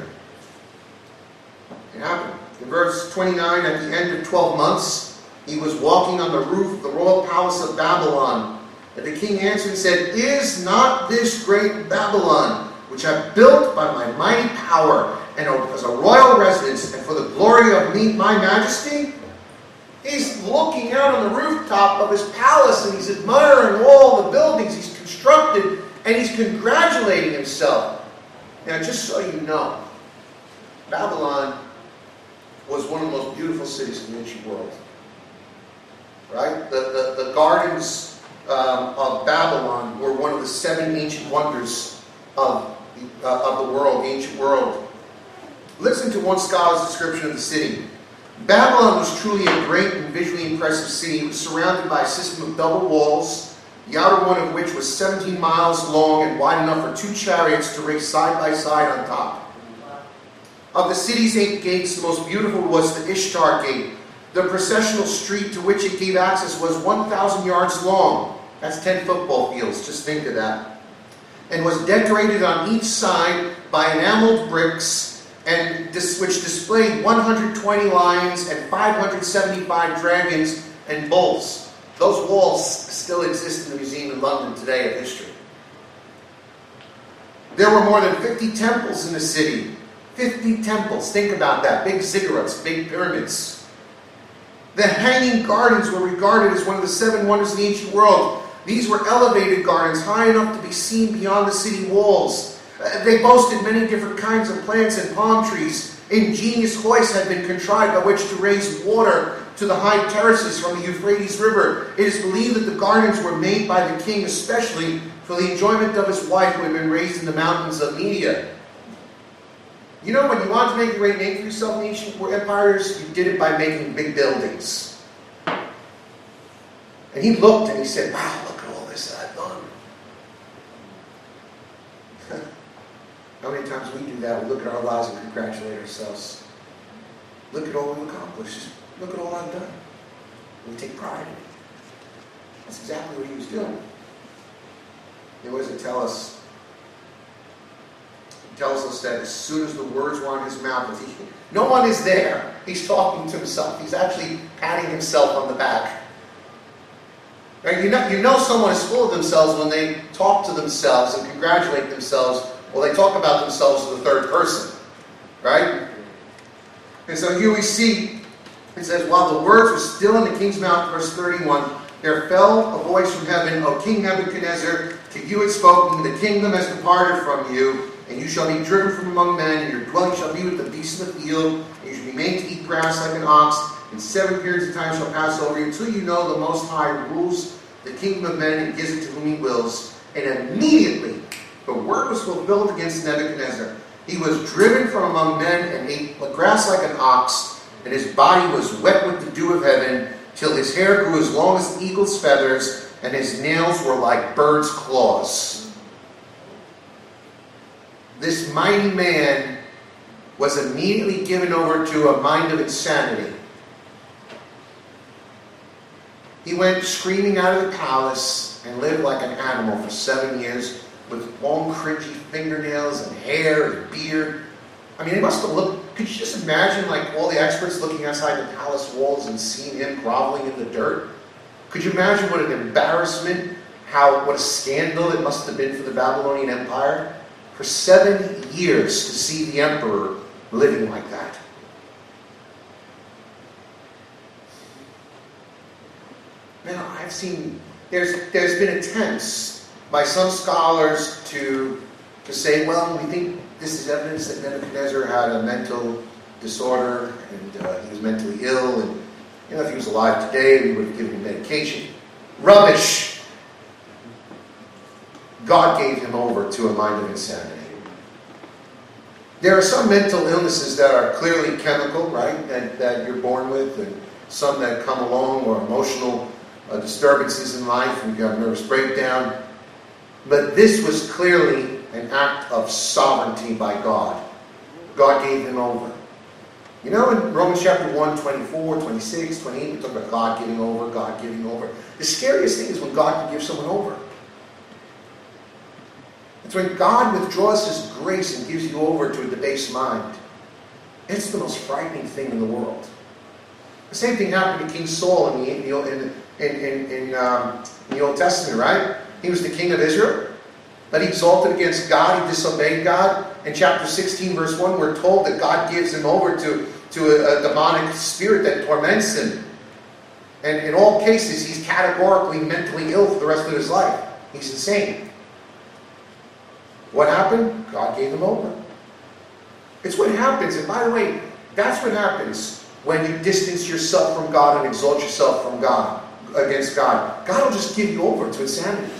It happened. In verse 29, at the end of 12 months, he was walking on the roof of the royal palace of Babylon. And the king answered and said, Is not this great Babylon, which I built by my mighty power, and as a royal residence, and for the glory of me, my majesty? He's looking out on the rooftop of his palace, and he's admiring all the buildings he's constructed, and he's congratulating himself. Now, just so you know, Babylon was one of the most beautiful cities in the ancient world. Right? The gardens of Babylon were one of the 7 ancient wonders of the world, the ancient world. Listen to one scholar's description of the city. Babylon was truly a great and visually impressive city. It was surrounded by a system of double walls, the outer one of which was 17 miles long and wide enough for 2 chariots to race side by side on top. Of the city's 8 gates, the most beautiful was the Ishtar Gate. The processional street to which it gave access was 1,000 yards long. That's 10 football fields, just think of that. And was decorated on each side by enameled bricks, which displayed 120 lions and 575 dragons and bulls. Those walls still exist in the museum in London today of history. There were more than 50 temples in the city. 50 temples. Think about that. Big ziggurats, big pyramids. The hanging gardens were regarded as one of the 7 wonders of the ancient world. These were elevated gardens, high enough to be seen beyond the city walls. They boasted many different kinds of plants and palm trees. Ingenious hoists had been contrived by which to raise water to the high terraces from the Euphrates River. It is believed that the gardens were made by the king especially for the enjoyment of his wife, who had been raised in the mountains of Media. You know, when you wanted to make a great name for yourself in ancient empires, you did it by making big buildings. And he looked and he said, wow, look at all this that I've done. How many times we do that? We look at our lives and congratulate ourselves. Look at all we've accomplished. Look at all I've done. We take pride in it. That's exactly what he was doing. And what does it tell us? It tells us that as soon as the words were on his mouth, no one is there. He's talking to himself. He's actually patting himself on the back. Right? You know someone is full of themselves when they talk to themselves and congratulate themselves. Well, they talk about themselves in the third person. Right? And so here we see, it says, while the words were still in the king's mouth, verse 31, there fell a voice from heaven, O King Nebuchadnezzar, to you it spoken, the kingdom has departed from you, and you shall be driven from among men, and your dwelling shall be with the beasts of the field, and you shall be made to eat grass like an ox, and 7 periods of time shall pass over you, until you know the Most High rules the kingdom of men and gives it to whom he wills. And immediately the word was fulfilled against Nebuchadnezzar. He was driven from among men and ate grass like an ox, and his body was wet with the dew of heaven, till his hair grew as long as the eagle's feathers, and his nails were like birds' claws. This mighty man was immediately given over to a mind of insanity. He went screaming out of the palace and lived like an animal for 7 years with long, cringy fingernails and hair and beard. I mean, it must have looked... Could you just imagine, like, all the experts looking outside the palace walls and seeing him groveling in the dirt? Could you imagine what an embarrassment, what a scandal it must have been for the Babylonian Empire? For 7 years to see the emperor living like that. Now, I've seen, there's been attempts by some scholars to say, well, we think this is evidence that Nebuchadnezzar had a mental disorder and he was mentally ill, and if he was alive today, we would have given him medication. Rubbish! God gave him over to a mind of insanity. There are some mental illnesses that are clearly chemical, right, that you're born with, and some that come along, or emotional disturbances in life, and you have a nervous breakdown. But this was clearly an act of sovereignty by God. God gave him over. You know, in Romans chapter 1, 24, 26, 28, we talk about God giving over, God giving over. The scariest thing is when God can give someone over. It's when God withdraws his grace and gives you over to a debased mind. It's the most frightening thing in the world. The same thing happened to King Saul in the Old Testament, right? He was the king of Israel, but he exalted against God, he disobeyed God. In chapter 16, verse 1, we're told that God gives him over to a demonic spirit that torments him. And in all cases, he's categorically mentally ill for the rest of his life. He's insane. What happened? God gave him over. It's what happens. And by the way, that's what happens when you distance yourself from God and exalt yourself from God, against God. God will just give you over to insanity.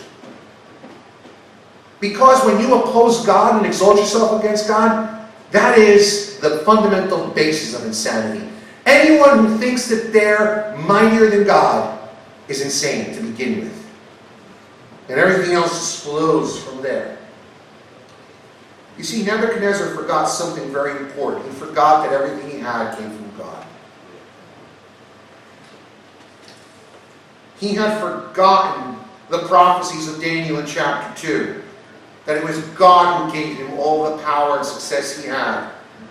Because when you oppose God and exalt yourself against God, that is the fundamental basis of insanity. Anyone who thinks that they're mightier than God is insane to begin with. And everything else just flows from there. You see, Nebuchadnezzar forgot something very important. He forgot that everything he had came from God. He had forgotten the prophecies of Daniel in chapter 2. That it was God who gave him all the power and success he had.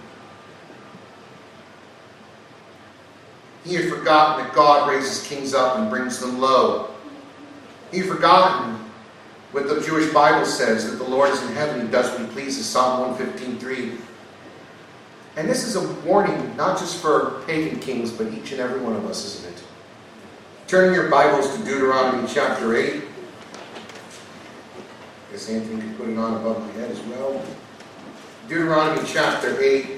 He had forgotten that God raises kings up and brings them low. He had forgotten what the Jewish Bible says, that the Lord is in heaven, he does what he pleases, Psalm 115:3. And this is a warning, not just for pagan kings, but each and every one of us, isn't it? Turn your Bibles to Deuteronomy chapter 8. I guess Anthony can put it on above my head as well. Deuteronomy chapter 8.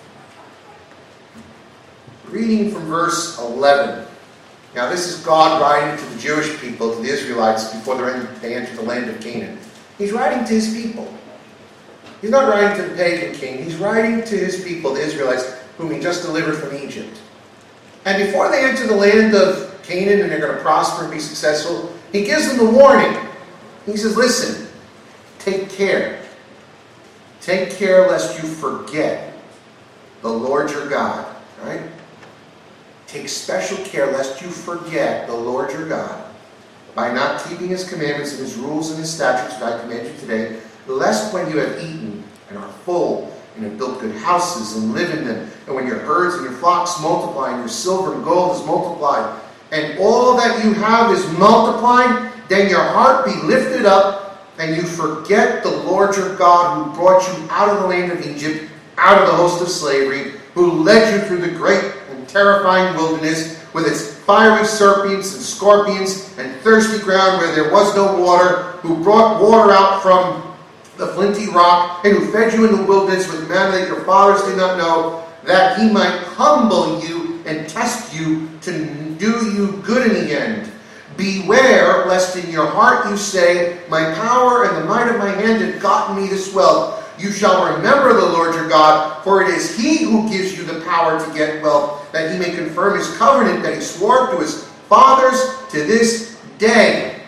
Reading from verse 11. Now this is God writing to the Jewish people, to the Israelites, before they enter the land of Canaan. He's writing to his people. He's not writing to the pagan king. He's writing to his people, the Israelites, whom he just delivered from Egypt. And before they enter the land of Canaan and they're going to prosper and be successful, he gives them the warning. He says, listen, take care. Take care lest you forget the Lord your God. Right? Take special care lest you forget the Lord your God by not keeping his commandments and his rules and his statutes that I command you today, lest when you have eaten and are full and have built good houses and live in them, and when your herds and your flocks multiply and your silver and gold is multiplied, and all that you have is multiplied, then your heart be lifted up and you forget the Lord your God who brought you out of the land of Egypt, out of the host of slavery, who led you through the great and terrifying wilderness with its fiery serpents and scorpions and thirsty ground where there was no water, who brought water out from the flinty rock, and who fed you in the wilderness with manna that your fathers did not know, that he might humble you and test you to do you good in the end. Beware lest in your heart you say, my power and the might of my hand have gotten me this wealth. You shall remember the Lord your God, for it is he who gives you the power to get wealth, that he may confirm his covenant that he swore to his fathers to this day.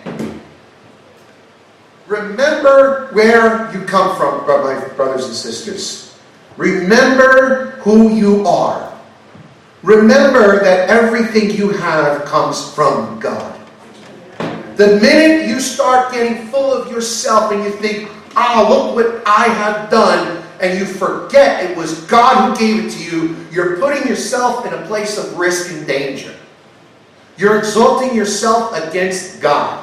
Remember where you come from, my brothers and sisters. Remember who you are. Remember that everything you have comes from God. The minute you start getting full of yourself and you think, look what I have done, and you forget it was God who gave it to you, you're putting yourself in a place of risk and danger. You're exalting yourself against God.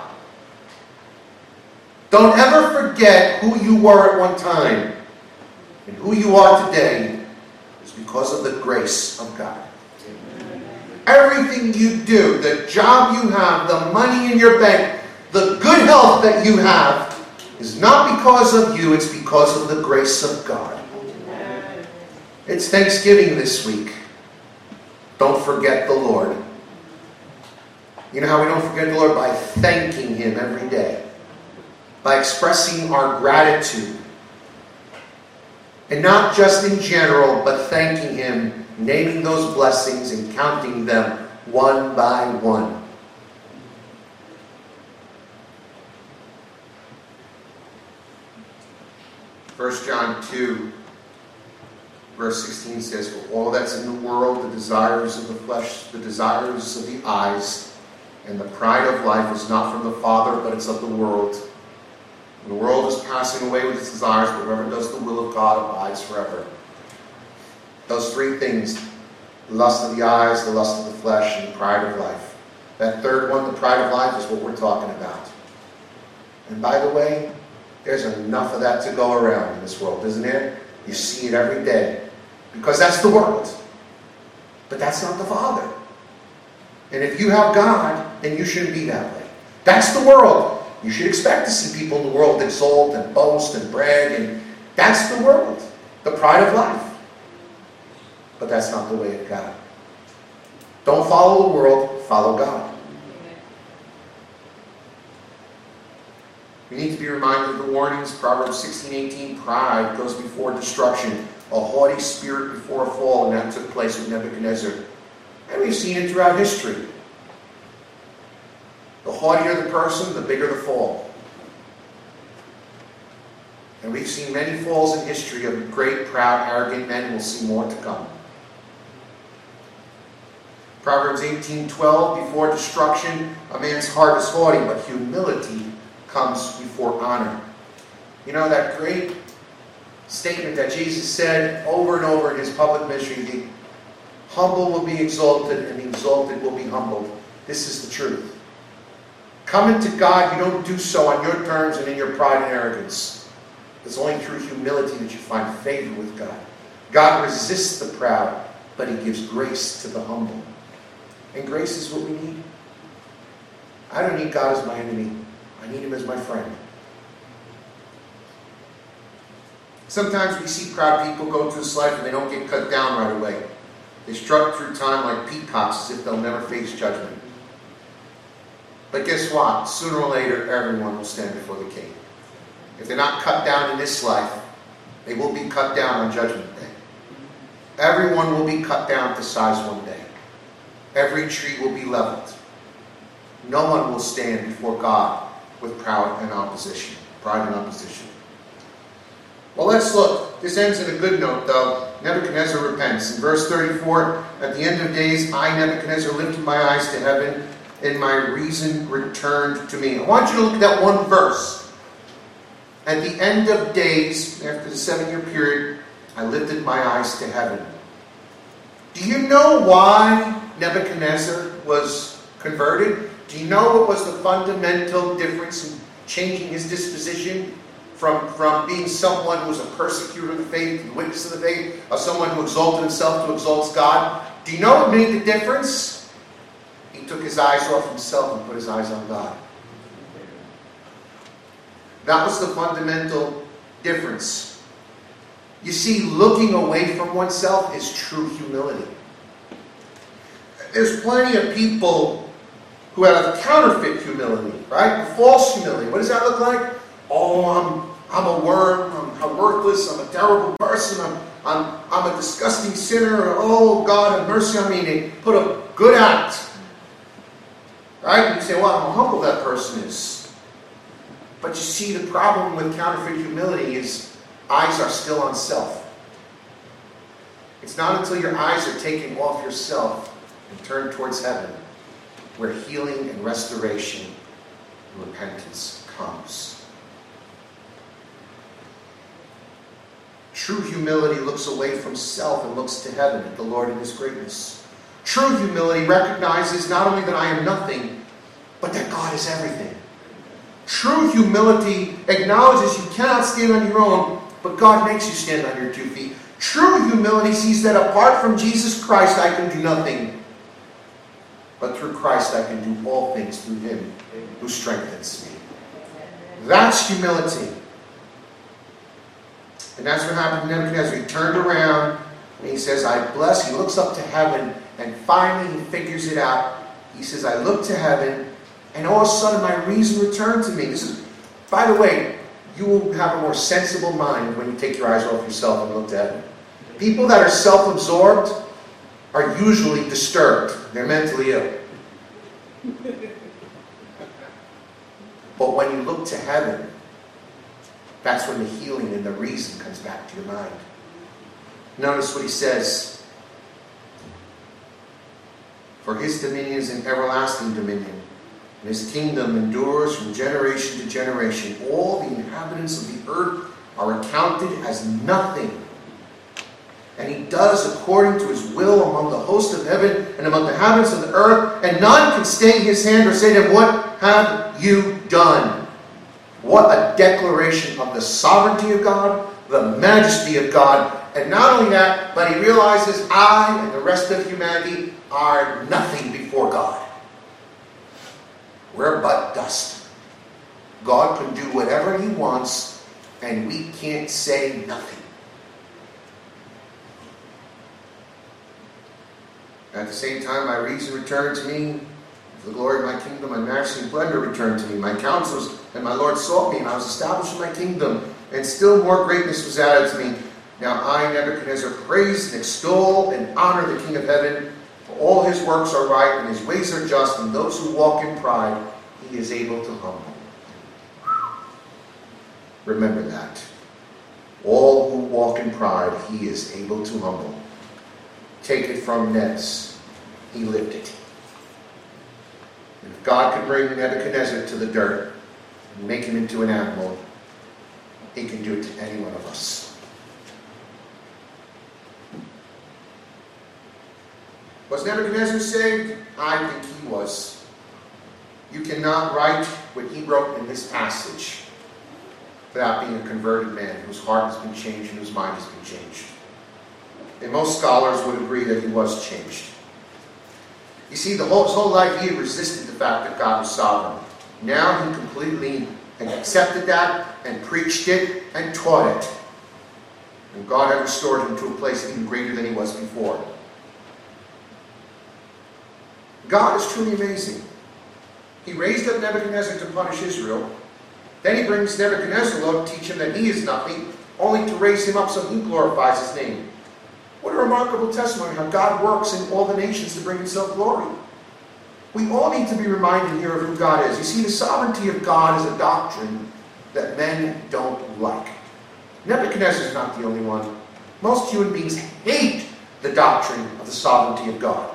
Don't ever forget who you were at one time, and who you are today is because of the grace of God. Everything you do, the job you have, the money in your bank, the good health that you have, is not because of you, it's because of the grace of God. It's Thanksgiving this week. Don't forget the Lord. You know how we don't forget the Lord? By thanking him every day. by expressing our gratitude. And not just in general, but thanking Him, naming those blessings and counting them one by one. First John 2, verse 16 says, "For all that's in the world, the desires of the flesh, the desires of the eyes, and the pride of life is not from the Father, but it's of the world. And the world is passing away with its desires, but whoever does the will of God abides forever." Those three things, the lust of the eyes, the lust of the flesh, and the pride of life. That third one, the pride of life, is what we're talking about. And by the way, there's enough of that to go around in this world, isn't there? You see it every day. Because that's the world. But that's not the Father. And if you have God, then you shouldn't be that way. That's the world. You should expect to see people in the world exalt and boast and brag. And that's the world. The pride of life. But that's not the way of God. Don't follow the world, follow God. We need to be reminded of the warnings. Proverbs 16:18, pride goes before destruction, a haughty spirit before a fall, and that took place with Nebuchadnezzar. And we've seen it throughout history. The haughtier the person, the bigger the fall. And we've seen many falls in history of great, proud, arrogant men, and we'll see more to come. Proverbs 18:12, before destruction, a man's heart is haughty, but humility comes before honor. You know that great statement that Jesus said over and over in His public ministry, the humble will be exalted and the exalted will be humbled. This is the truth. Coming to God, you don't do so on your terms and in your pride and arrogance. It's only through humility that you find favor with God. God resists the proud, but He gives grace to the humble. And grace is what we need. I don't need God as my enemy. I need Him as my friend. Sometimes we see proud people go through this life and they don't get cut down right away. They strut through time like peacocks as if they'll never face judgment. But guess what? Sooner or later, everyone will stand before the King. If they're not cut down in this life, they will be cut down on Judgment Day. Everyone will be cut down to size one day. Every tree will be leveled. No one will stand before God with pride and opposition. Well, let's look. This ends in a good note, though. Nebuchadnezzar repents. In verse 34, at the end of days, I, Nebuchadnezzar, lifted my eyes to heaven, and my reason returned to me. I want you to look at that one verse. At the end of days, after the 7-year period, I lifted my eyes to heaven. Do you know why Nebuchadnezzar was converted? Do you know what was the fundamental difference in changing his disposition from being someone who was a persecutor of the faith, a witness of the faith, of someone who exalted himself to exalt God? Do you know what made the difference? He took his eyes off himself and put his eyes on God. That was the fundamental difference. You see, looking away from oneself is true humility. There's plenty of people who have counterfeit humility, right? False humility. What does that look like? Oh, I'm a worm. I'm worthless. I'm a terrible person. I'm a disgusting sinner. Oh, God, have mercy on me. And they put a good act. Right? And you say, well, how humble that person is. But you see, the problem with counterfeit humility is eyes are still on self. It's not until your eyes are taken off yourself and turned towards heaven where healing and restoration and repentance comes. True humility looks away from self and looks to heaven at the Lord and His greatness. True humility recognizes not only that I am nothing, but that God is everything. True humility acknowledges you cannot stand on your own, but God makes you stand on your 2 feet. True humility sees that apart from Jesus Christ, I can do nothing. But through Christ, I can do all things through Him who strengthens me. That's humility. And that's what happened to Nebuchadnezzar. He turned around and he says, I bless. He looks up to heaven and finally he figures it out. He says, I look to heaven and all of a sudden my reason returned to me. This is By the way, you will have a more sensible mind when you take your eyes off yourself and look at heaven. People that are self-absorbed are usually disturbed. They're mentally ill. But when you look to heaven, that's when the healing and the reason comes back to your mind. Notice what he says. For his dominion is an everlasting dominion, and his kingdom endures from generation to generation. All the inhabitants of the earth are accounted as nothing. And he does according to his will among the host of heaven and among the inhabitants of the earth, and none can stay his hand or say to him, what have you done? What a declaration of the sovereignty of God, the majesty of God. And not only that, but he realizes I and the rest of humanity are nothing before God. We're but dust. God can do whatever he wants, and we can't say nothing. At the same time, my reason returned to me. For the glory of my kingdom, my majesty and splendor returned to me. My counsels and my Lord sought me, and I was established in my kingdom, and still more greatness was added to me. Now I, Nebuchadnezzar, praise and extol and honor the King of heaven, for all his works are right, and his ways are just, and those who walk in pride, he is able to humble. Remember that. All who walk in pride, he is able to humble. Take it from Nebs. He lived it. And if God could bring Nebuchadnezzar to the dirt and make him into an animal, he can do it to any one of us. Was Nebuchadnezzar saved? I think he was. You cannot write what he wrote in this passage without being a converted man whose heart has been changed and whose mind has been changed. And most scholars would agree that he was changed. You see, his whole life he had resisted the fact that God was sovereign. Now he completely accepted that and preached it and taught it. And God had restored him to a place even greater than he was before. God is truly amazing. He raised up Nebuchadnezzar to punish Israel. Then he brings Nebuchadnezzar along to teach him that he is nothing, only to raise him up so he glorifies his name. What a remarkable testimony how God works in all the nations to bring himself glory. We all need to be reminded here of who God is. You see, the sovereignty of God is a doctrine that men don't like. Nebuchadnezzar is not the only one. Most human beings hate the doctrine of the sovereignty of God.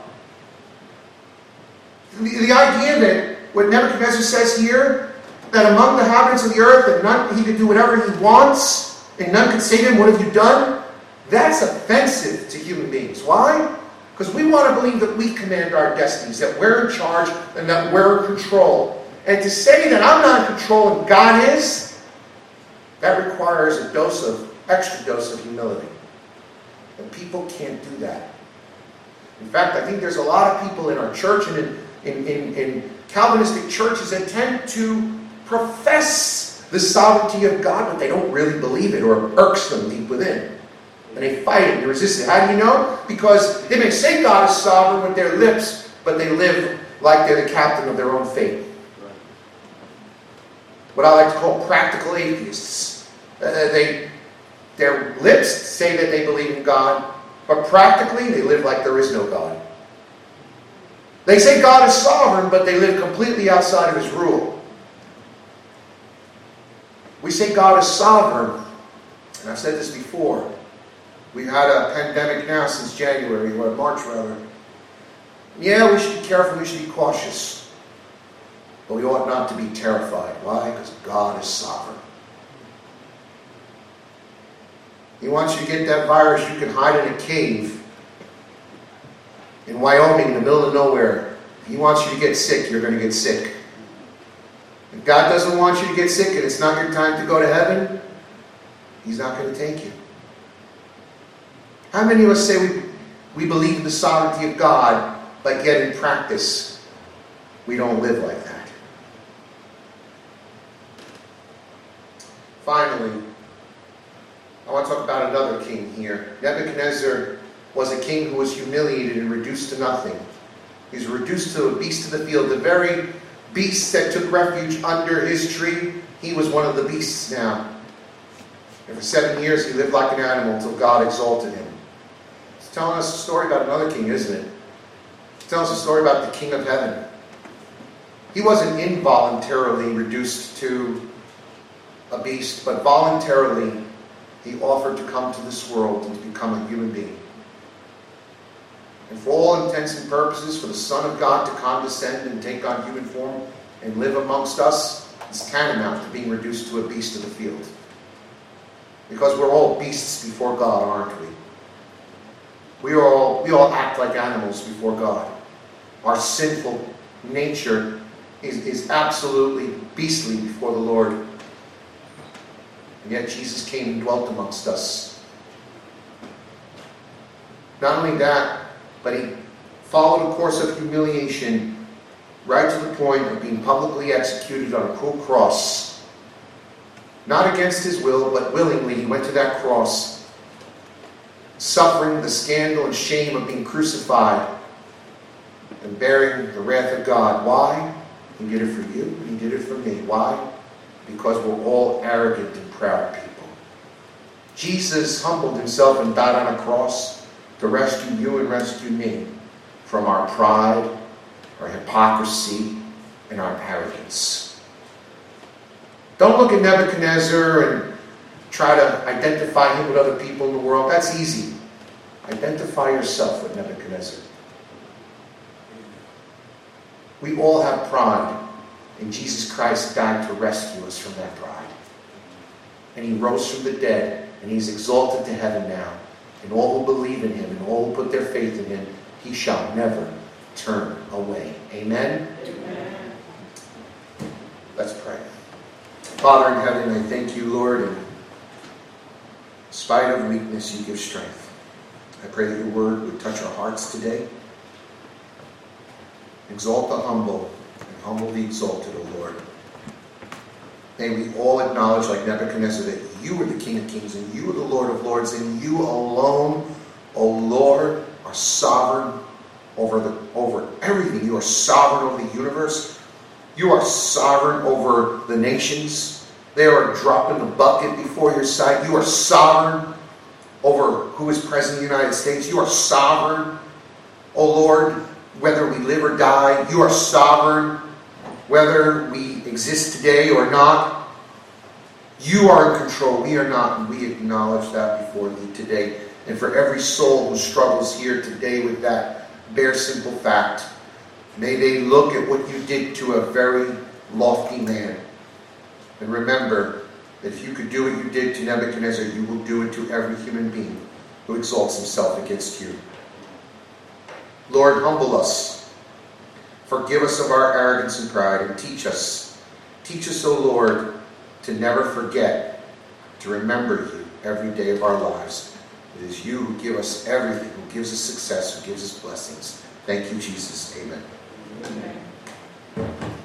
The idea that what Nebuchadnezzar says here, that among the inhabitants of the earth, that he could do whatever he wants, and none could say to him, what have you done? That's offensive to human beings. Why? Because we want to believe that we command our destinies, that we're in charge, and that we're in control. And to say that I'm not in control and God is, that requires a extra dose of humility. And people can't do that. In fact, I think there's a lot of people in our church and in Calvinistic churches that tend to profess the sovereignty of God, but they don't really believe it, or it irks them deep within. And they fight it and resist it. How do you know? Because they may say God is sovereign with their lips, but they live like they're the captain of their own fate. What I like to call practical atheists. Their lips say that they believe in God, but practically they live like there is no God. They say God is sovereign, but they live completely outside of his rule. We say God is sovereign, and I've said this before. We've had a pandemic now since January, or March rather. Yeah, we should be careful, we should be cautious. But we ought not to be terrified. Why? Because God is sovereign. He wants you to get that virus, you can hide in a cave in Wyoming, in the middle of nowhere. If he wants you to get sick, you're going to get sick. If God doesn't want you to get sick and it's not your time to go to heaven, he's not going to take you. How many of us say we believe in the sovereignty of God, but yet in practice, we don't live like that? Finally, I want to talk about another king here. Nebuchadnezzar was a king who was humiliated and reduced to nothing. He was reduced to a beast of the field, the very beast that took refuge under his tree he was one of the beasts now. And for 7 years he lived like an animal until God exalted him. It's telling us a story about another king, isn't it? It's telling us a story about the King of Heaven. He wasn't involuntarily reduced to a beast, but voluntarily he offered to come to this world and to become a human being. And for all intents and purposes, for the Son of God to condescend and take on human form and live amongst us is tantamount to being reduced to a beast of the field. Because we're all beasts before God, aren't we? We all act like animals before God. Our sinful nature is absolutely beastly before the Lord. And yet Jesus came and dwelt amongst us. Not only that, but he followed a course of humiliation right to the point of being publicly executed on a cruel cross. Not against his will, but willingly he went to that cross, suffering the scandal and shame of being crucified and bearing the wrath of God. Why? He did it for you. He did it for me. Why? Because we're all arrogant and proud people. Jesus humbled himself and died on a cross to rescue you and rescue me from our pride, our hypocrisy, and our arrogance. Don't look at Nebuchadnezzar and try to identify him with other people in the world. That's easy. Identify yourself with Nebuchadnezzar. We all have pride, and Jesus Christ died to rescue us from that pride. And he rose from the dead, and he's exalted to heaven now. And all who believe in him and all who put their faith in him, he shall never turn away. Amen? Amen. Let's pray. Father in heaven, I thank you, Lord, and in spite of weakness, you give strength. I pray that your word would touch our hearts today. Exalt the humble and humble the exalted, O Lord. May we all acknowledge, like Nebuchadnezzar, that you are the King of Kings and you are the Lord of Lords, and you alone, O Lord, are sovereign over everything. You are sovereign over the universe. You are sovereign over the nations. They are a drop in the bucket before your sight. You are sovereign over who is president of the United States. You are sovereign, O Lord, whether we live or die. You are sovereign whether we exist today or not. You are in control. We are not, and we acknowledge that before thee today. And for every soul who struggles here today with that bare simple fact, may they look at what you did to a very lofty man and remember that if you could do what you did to Nebuchadnezzar, you will do it to every human being who exalts himself against you. Lord, humble us. Forgive us of our arrogance and pride, and teach us. Teach us, O Lord, to never forget to remember you every day of our lives. It is you who give us everything, who gives us success, who gives us blessings. Thank you, Jesus. Amen. Amen.